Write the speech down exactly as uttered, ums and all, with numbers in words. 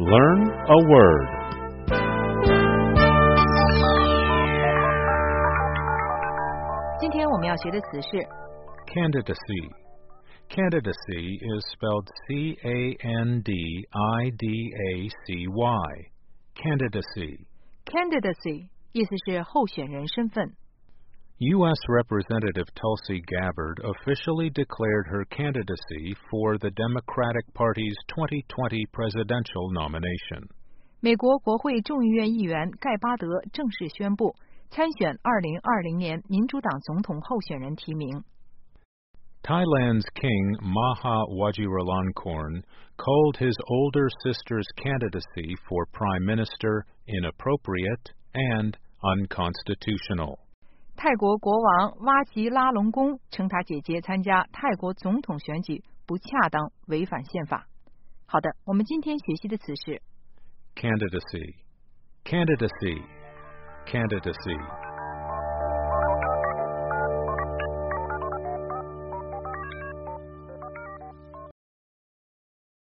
Learn a word. Candidacy. Candidacy is spelled C A N D I D A C Y. Candidacy. Candidacy 意思是候选人身份。 U S Representative Tulsi Gabbard officially declared her candidacy for the Democratic Party's twenty twenty presidential nomination. 美国国会众议院议员盖巴德正式宣布参选二零二零年民主党总统候选人提名。 Thailand's King Maha Vajiralongkorn called his older sister's candidacy for prime minister inappropriate and unconstitutional. 泰国国王哇吉拉隆功称他姐姐参加泰国总统选举不恰当，违反宪法。好的，我们今天学习的词是 Candidacy. Candidacy. Candidacy.